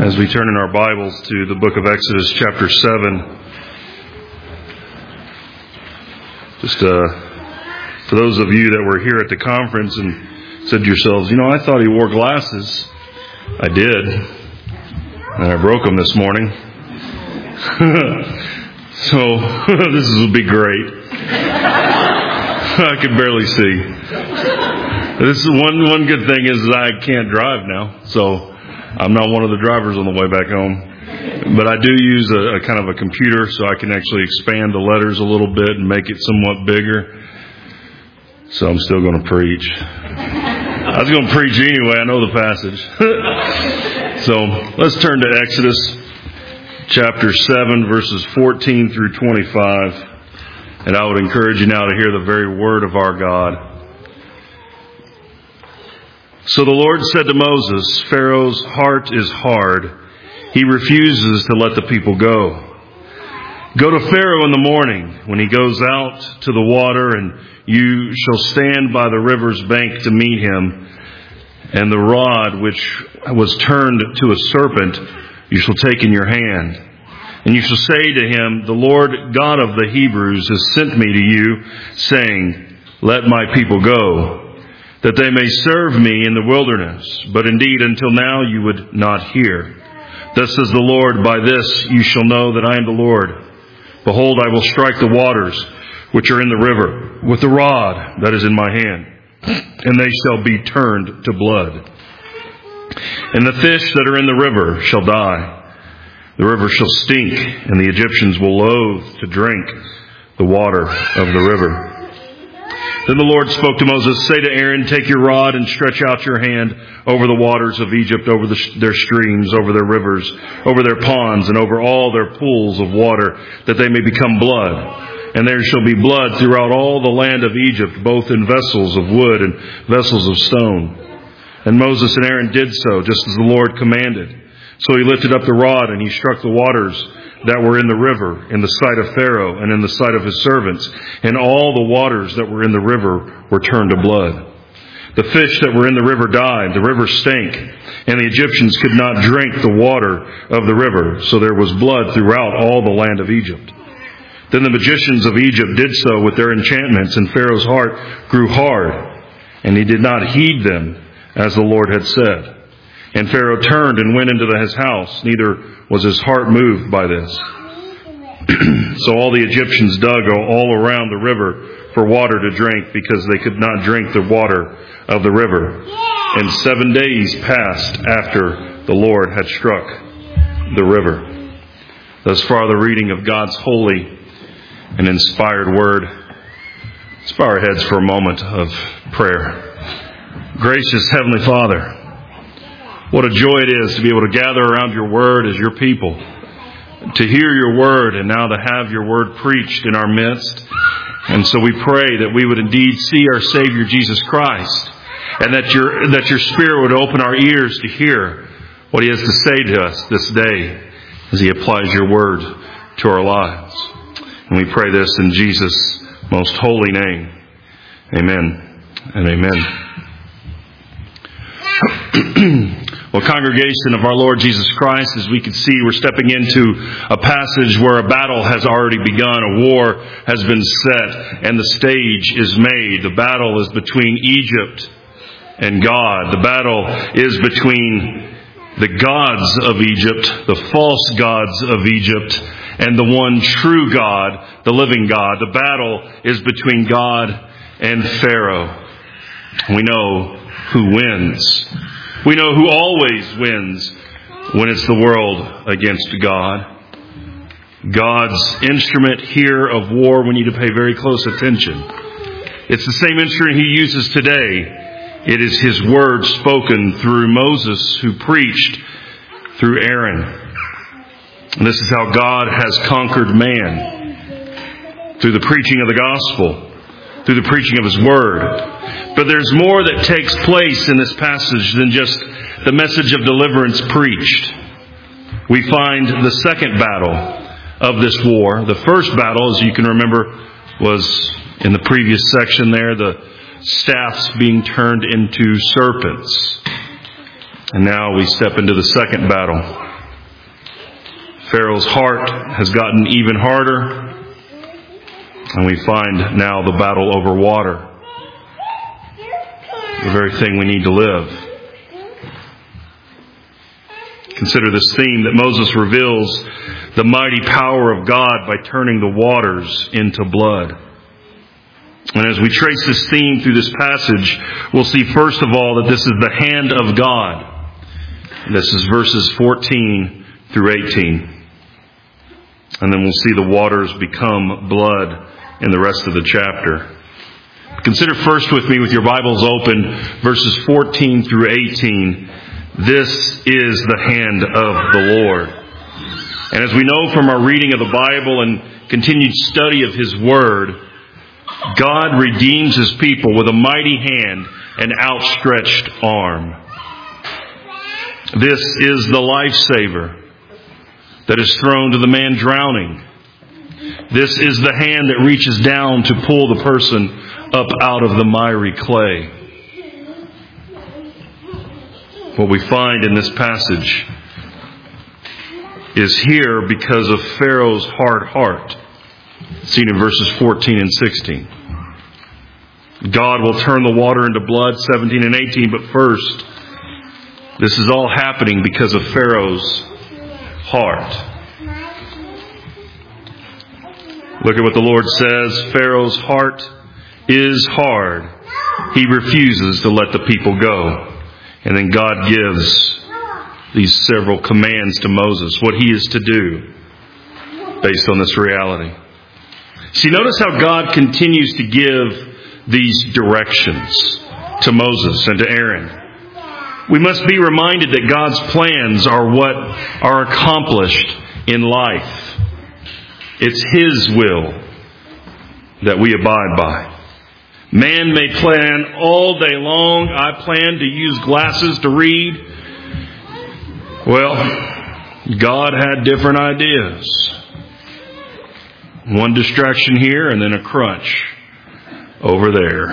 As we turn in our Bibles to the book of Exodus chapter 7, just for those of you that were here at the conference and said to yourselves, I thought he wore glasses. I did. And I broke them this morning. So this will be great. I can barely see. This is one good thing is I can't drive now, so I'm not one of the drivers on the way back home. But I do use a kind of a computer, so I can actually expand the letters a little bit and make it somewhat bigger. So I'm still going to preach. I was going to preach anyway. I know the passage. So let's turn to Exodus chapter 7, verses 14 through 25. And I would encourage you now to hear the very word of our God. So the Lord said to Moses, Pharaoh's heart is hard. He refuses to let the people go. Go to Pharaoh in the morning when he goes out to the water, and you shall stand by the river's bank to meet him. And the rod which was turned to a serpent you shall take in your hand. And you shall say to him, the Lord God of the Hebrews has sent me to you, saying, let my people go, that they may serve me in the wilderness. But indeed, until now you would not hear. Thus says the Lord, by this you shall know that I am the Lord. Behold, I will strike the waters which are in the river with the rod that is in my hand, and they shall be turned to blood. And the fish that are in the river shall die. The river shall stink, and the Egyptians will loathe to drink the water of the river. Then the Lord spoke to Moses, say to Aaron, take your rod and stretch out your hand over the waters of Egypt, over their streams, over their rivers, over their ponds, and over all their pools of water, that they may become blood. And there shall be blood throughout all the land of Egypt, both in vessels of wood and vessels of stone. And Moses and Aaron did so, just as the Lord commanded. So he lifted up the rod, and he struck the waters that were in the river, in the sight of Pharaoh and in the sight of his servants. And all the waters that were in the river were turned to blood. The fish that were in the river died, the river stank, and the Egyptians could not drink the water of the river. So there was blood throughout all the land of Egypt. Then the magicians of Egypt did so with their enchantments, and Pharaoh's heart grew hard, and he did not heed them, as the Lord had said. And Pharaoh turned and went into his house, neither was his heart moved by this. So all the Egyptians dug all around the river for water to drink, because they could not drink the water of the river. And 7 days passed after the Lord had struck the river. Thus far the reading of God's holy and inspired word. Let's bow our heads for a moment of prayer. Gracious Heavenly Father, what a joy it is to be able to gather around your word as your people, to hear your word, and now to have your word preached in our midst. And so we pray that we would indeed see our Savior Jesus Christ, and that your Spirit would open our ears to hear what he has to say to us this day as he applies your word to our lives. And we pray this in Jesus' most holy name. Amen and amen. Well, congregation of our Lord Jesus Christ, as we can see, we're stepping into a passage where a battle has already begun. A war has been set, and the stage is made. The battle is between Egypt and God. The battle is between the gods of Egypt, the false gods of Egypt, and the one true God, the living God. The battle is between God and Pharaoh. We know who wins. We know who always wins when it's the world against God. God's instrument here of war, we need to pay very close attention. It's the same instrument he uses today. It is his word spoken through Moses, who preached through Aaron. And this is how God has conquered man, through the preaching of the gospel, through the preaching of his word. But there's more that takes place in this passage than just the message of deliverance preached. We find the second battle of this war. The first battle, as you can remember, was in the previous section there, the staffs being turned into serpents. And now we step into the second battle, Pharaoh's heart has gotten even harder. And we find now the battle over water. The very thing we need to live. Consider this theme that Moses reveals the mighty power of God by turning the waters into blood. And as we trace this theme through this passage, we'll see first of all that this is the hand of God. And this is verses 14 through 18. And then we'll see the waters become blood in the rest of the chapter. Consider first with me, with your Bibles open, verses 14 through 18. This is the hand of the Lord. And as we know from our reading of the Bible and continued study of His Word, God redeems His people with a mighty hand and outstretched arm. This is the lifesaver that is thrown to the man drowning. This is the hand that reaches down to pull the person up out of the miry clay. What we find in this passage is here because of Pharaoh's hard heart, seen in verses 14 and 16. God will turn the water into blood, 17 and 18, but first, this is all happening because of Pharaoh's heart. Look at what the Lord says. Pharaoh's heart is hard. He refuses to let the people go. And then God gives these several commands to Moses, what he is to do based on this reality. See, notice how God continues to give these directions to Moses and to Aaron. We must be reminded that God's plans are what are accomplished in life. It's His will that we abide by. Man may plan all day long. I plan to use glasses to read. Well, God had different ideas. One distraction here and then a crunch over there.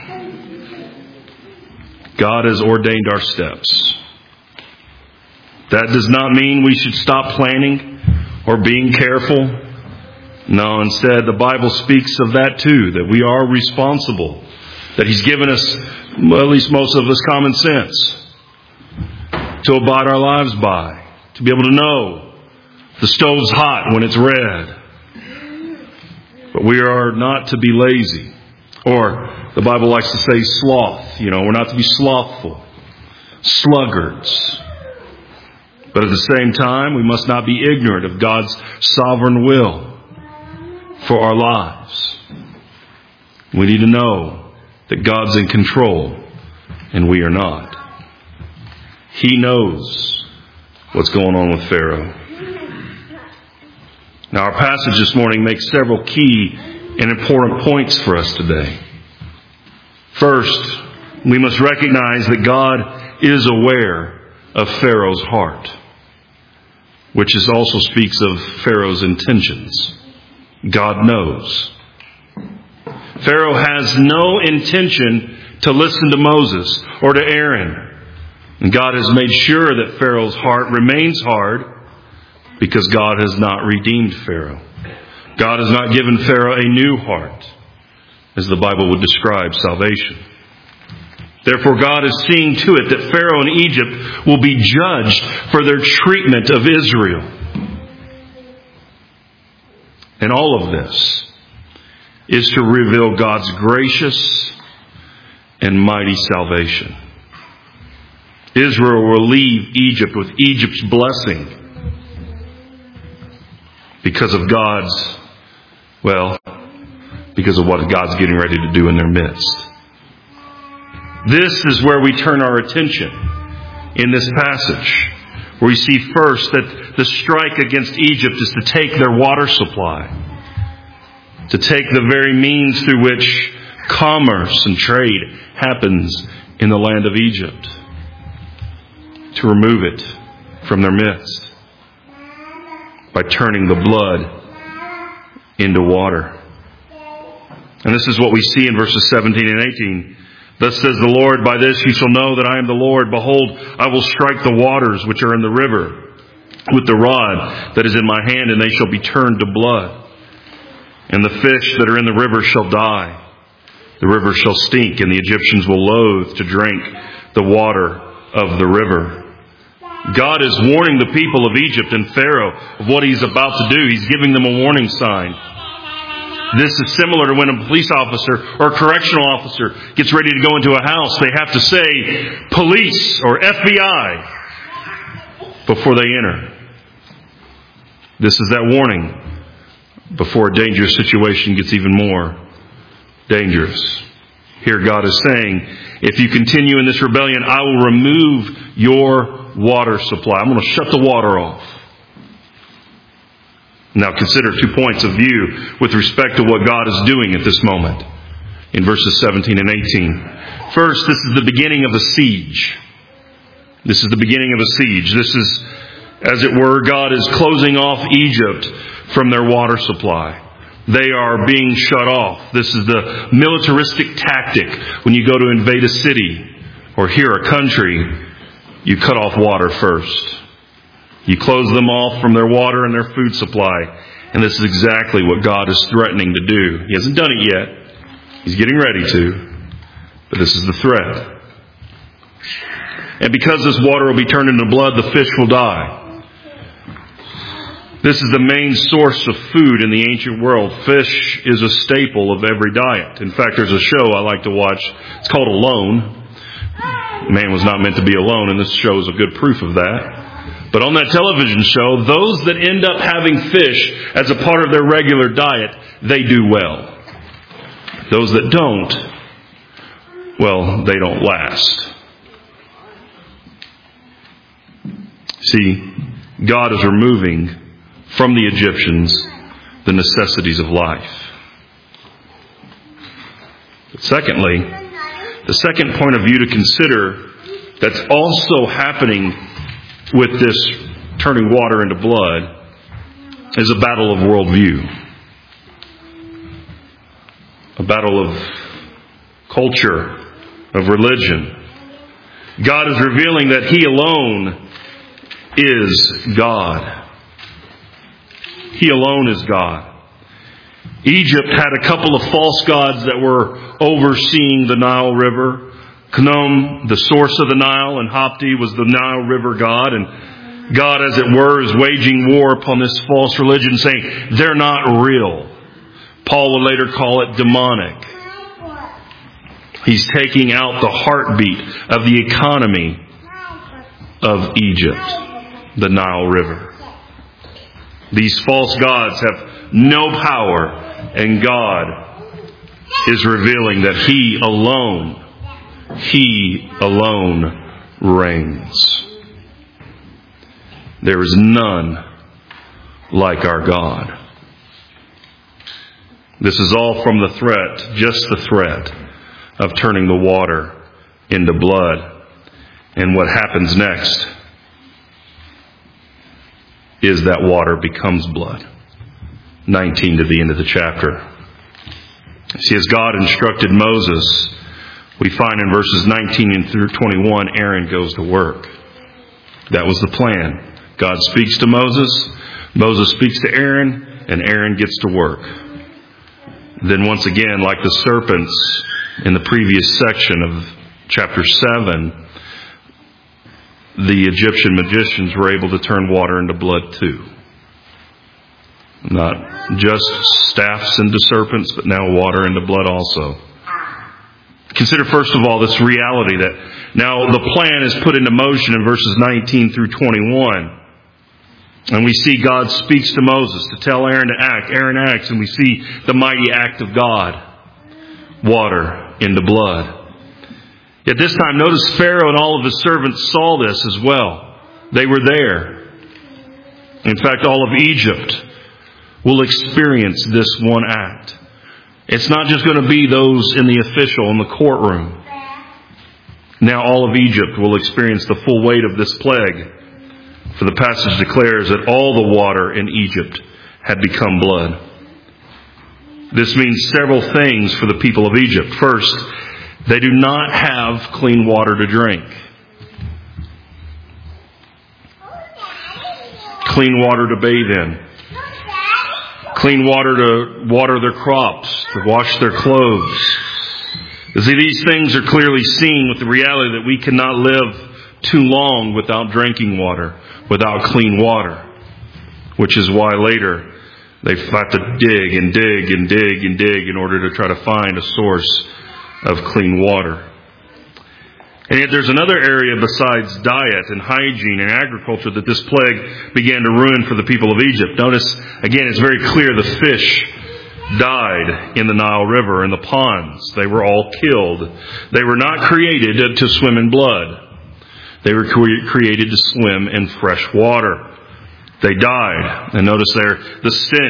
God has ordained our steps. That does not mean we should stop planning or being careful. No, instead, the Bible speaks of that too, that we are responsible, that He's given us, well, at least most of us, common sense to abide our lives by, to be able to know the stove's hot when it's red. But we are not to be lazy, or the Bible likes to say sloth. We're not to be slothful, sluggards. But at the same time, we must not be ignorant of God's sovereign will for our lives. We need to know that God's in control and we are not. He knows what's going on with Pharaoh. Now, our passage this morning makes several key and important points for us today. First, we must recognize that God is aware of Pharaoh's heart, which also speaks of Pharaoh's intentions. God knows. Pharaoh has no intention to listen to Moses or to Aaron. And God has made sure that Pharaoh's heart remains hard because God has not redeemed Pharaoh. God has not given Pharaoh a new heart, as the Bible would describe salvation. Therefore, God is seeing to it that Pharaoh and Egypt will be judged for their treatment of Israel. And all of this is to reveal God's gracious and mighty salvation. Israel will leave Egypt with Egypt's blessing because of because of what God's getting ready to do in their midst. This is where we turn our attention in this passage, where we see first that the strike against Egypt is to take their water supply, to take the very means through which commerce and trade happens in the land of Egypt, to remove it from their midst by turning the blood into water. And this is what we see in verses 17 and 18. Thus says the Lord, by this you shall know that I am the Lord. Behold, I will strike the waters which are in the river, with the rod that is in my hand, and they shall be turned to blood. And the fish that are in the river shall die. The river shall stink, and the Egyptians will loathe to drink the water of the river. God is warning the people of Egypt and Pharaoh of what He's about to do. He's giving them a warning sign. This is similar to when a police officer or a correctional officer gets ready to go into a house. They have to say police or FBI before they enter. This is that warning before a dangerous situation gets even more dangerous. Here God is saying, if you continue in this rebellion, I will remove your water supply. I'm going to shut the water off. Now consider 2 points of view with respect to what God is doing at this moment in verses 17 and 18. First, this is the beginning of a siege. This is the beginning of a siege. This is, as it were, God is closing off Egypt from their water supply. They are being shut off. This is the militaristic tactic. When you go to invade a city or here a country, you cut off water first. You close them off from their water and their food supply. And this is exactly what God is threatening to do. He hasn't done it yet. He's getting ready to. But this is the threat. And because this water will be turned into blood, the fish will die. This is the main source of food in the ancient world. Fish is a staple of every diet. In fact, there's a show I like to watch. It's called Alone. Man was not meant to be alone, and this show is a good proof of that. But on that television show, those that end up having fish as a part of their regular diet, they do well. Those that don't, well, they don't last. See, God is removing from the Egyptians the necessities of life. But secondly, the second point of view to consider that's also happening with this turning water into blood is a battle of worldview. A battle of culture, of religion. God is revealing that He alone is God. He alone is God. Egypt had a couple of false gods that were overseeing the Nile River. Khnum, the source of the Nile, and Hapti was the Nile River god. And God, as it were, is waging war upon this false religion, saying they're not real. Paul would later call it demonic. He's taking out the heartbeat of the economy of Egypt, the Nile River. These false gods have no power, and God is revealing that He alone reigns. There is none like our God. This is all from the threat, just the threat, of turning the water into blood. And what happens next is that water becomes blood. 19 to the end of the chapter. See, as God instructed Moses, we find in verses 19 and through 21, Aaron goes to work. That was the plan. God speaks to Moses, Moses speaks to Aaron, and Aaron gets to work. Then once again, like the serpents in the previous section of chapter 7, the Egyptian magicians were able to turn water into blood too. Not just staffs into serpents, but now water into blood also. Consider first of all this reality that now the plan is put into motion in verses 19 through 21. And we see God speaks to Moses to tell Aaron to act. Aaron acts, and we see the mighty act of God. Water into blood. At this time, notice Pharaoh and all of his servants saw this as well. They were there. In fact, all of Egypt will experience this one act. It's not just going to be those in the official, in the courtroom. Now all of Egypt will experience the full weight of this plague. For the passage declares that all the water in Egypt had become blood. This means several things for the people of Egypt. First, they do not have clean water to drink. clean water to bathe in, clean water to water their crops, to wash their clothes. You see, these things are clearly seen with the reality that we cannot live too long without drinking water, without clean water, which is why later they have to dig and dig and dig and dig in order to try to find a source of clean water. And yet there's another area besides diet and hygiene and agriculture that this plague began to ruin for the people of Egypt. Notice, again, it's very clear the fish died in the Nile River and the ponds. They were all killed. They were not created to swim in blood. They were created to swim in fresh water. They died. And notice there, the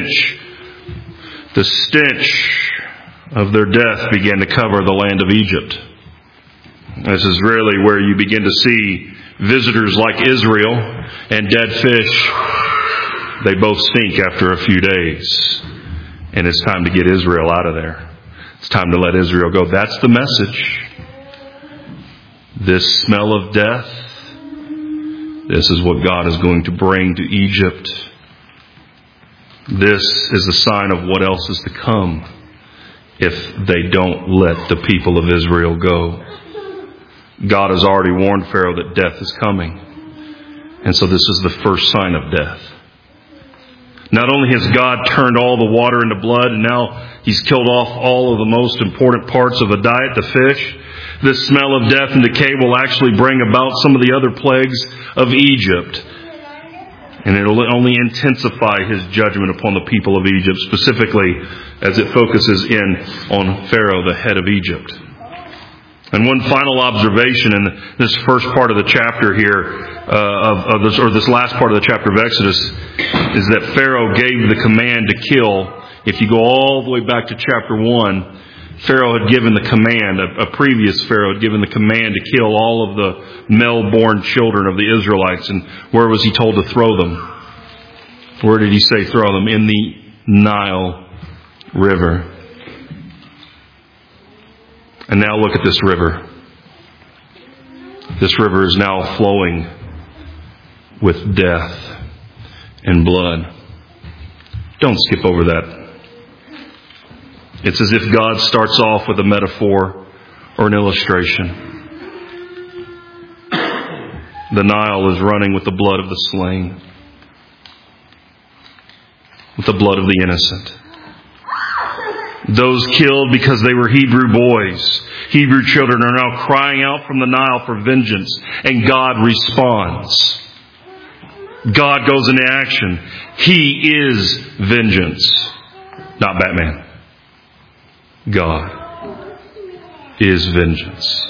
stench of their death began to cover the land of Egypt. This is really where you begin to see visitors like Israel and dead fish. They both stink after a few days. And it's time to get Israel out of there. It's time to let Israel go. That's the message. This smell of death, this is what God is going to bring to Egypt. This is a sign of what else is to come if they don't let the people of Israel go. God has already warned Pharaoh that death is coming. And so this is the first sign of death. Not only has God turned all the water into blood, and now He's killed off all of the most important parts of the diet, the fish, this smell of death and decay will actually bring about some of the other plagues of Egypt. And it will only intensify His judgment upon the people of Egypt, specifically as it focuses in on Pharaoh, the head of Egypt. And one final observation in this first part of the chapter here, this last part of the chapter of Exodus, is that Pharaoh gave the command to kill. If you go all the way back to chapter 1, Pharaoh had given the command, a previous Pharaoh had given the command to kill all of the male-born children of the Israelites. And where was he told to throw them? Where did he say throw them? In the Nile River. And now look at this river. This river is now flowing with death and blood. Don't skip over that. It's as if God starts off with a metaphor or an illustration. The Nile is running with the blood of the slain, with the blood of the innocent. Those killed because they were Hebrew boys, Hebrew children, are now crying out from the Nile for vengeance, and God responds. God goes into action. He is vengeance, not Batman. God is vengeance.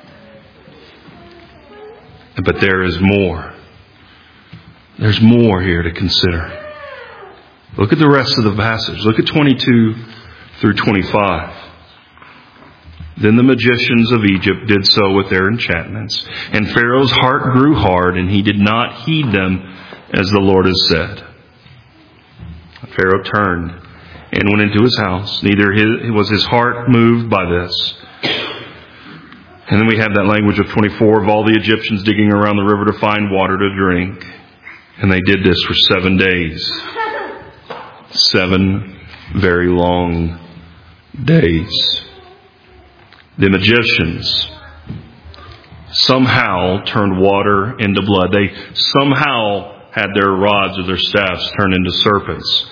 But there is more. There's more here to consider. Look at the rest of the passage. Look at 22 through 25. Then the magicians of Egypt did so with their enchantments, and Pharaoh's heart grew hard, and he did not heed them as the Lord has said. Pharaoh turned and went into his house. Neither was his heart moved by this. And then we have that language of 24 of all the Egyptians digging around the river to find water to drink. And they did this for 7 days. 7 very long days. The magicians somehow turned water into blood. They somehow had their rods or their staffs turned into serpents.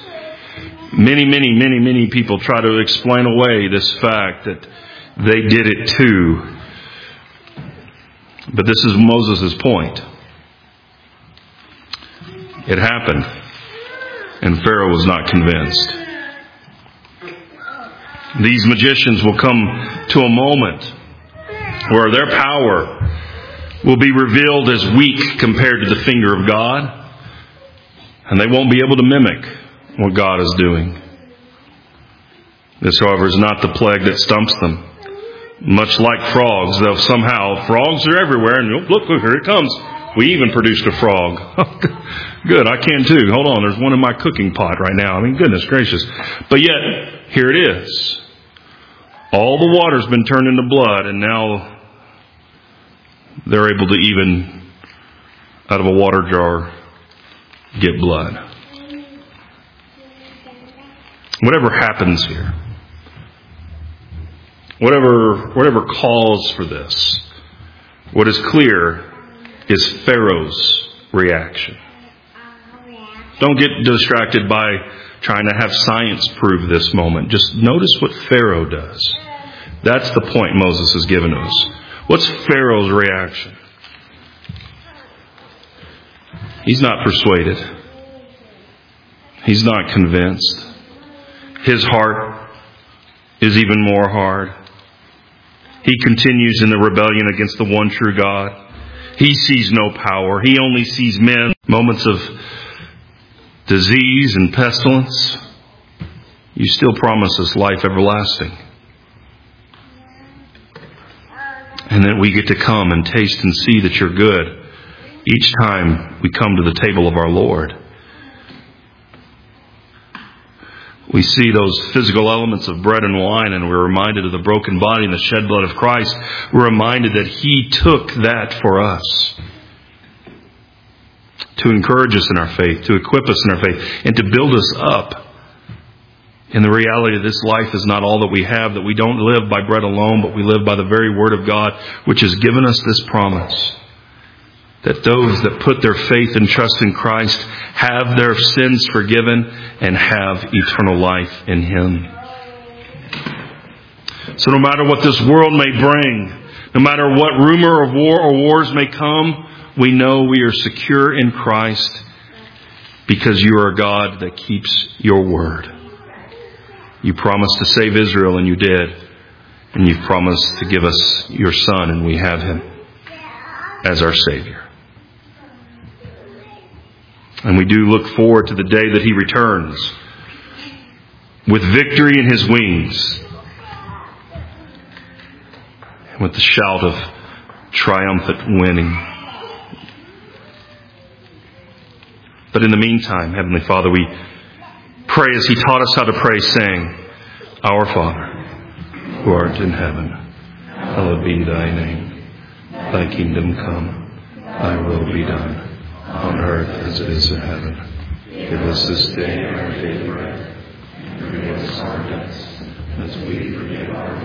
Many people try to explain away this fact that they did it too. But this is Moses' point. It happened, and Pharaoh was not convinced. These magicians will come to a moment where their power will be revealed as weak compared to the finger of God, and they won't be able to mimic what God is doing. This, however, is not the plague that stumps them. Much like frogs, frogs are everywhere, and look, here it comes. We even produced a frog. Good, I can too. Hold on, there's one in my cooking pot right now. I mean, goodness gracious. But yet, here it is. All the water's been turned into blood, and now they're able to even, out of a water jar, get blood. Whatever happens here, whatever calls for this, what is clear is Pharaoh's reaction. Don't get distracted by trying to have science prove this moment. Just notice what Pharaoh does. That's the point Moses has given us. What's Pharaoh's reaction? He's not persuaded. He's not convinced. His heart is even more hard. He continues in the rebellion against the one true God. He sees no power. He only sees men. Moments of disease and pestilence. You still promise us life everlasting. And then we get to come and taste and see that you're good each time we come to the table of our Lord. We see those physical elements of bread and wine, and we're reminded of the broken body and the shed blood of Christ. We're reminded that He took that for us to encourage us in our faith, to equip us in our faith, and to build us up in the reality that this life is not all that we have, that we don't live by bread alone, but we live by the very Word of God, which has given us this promise, that those that put their faith and trust in Christ have their sins forgiven and have eternal life in Him. So no matter what this world may bring, no matter what rumor of war or wars may come, we know we are secure in Christ because you are a God that keeps your word. You promised to save Israel, and you did. And you've promised to give us your Son, and we have Him as our Savior. And we do look forward to the day that He returns with victory in His wings and with the shout of triumphant winning. But in the meantime, Heavenly Father, we pray as He taught us how to pray, saying, Our Father, who art in heaven, hallowed be Thy name. Thy kingdom come, Thy will be done, on earth as it is in heaven. Give us this day our daily bread, and forgive us our debts, as we forgive our